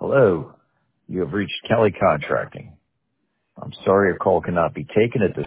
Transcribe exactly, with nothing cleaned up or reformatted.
Hello, you have reached Kelly Contracting. I'm sorry your call cannot be taken at this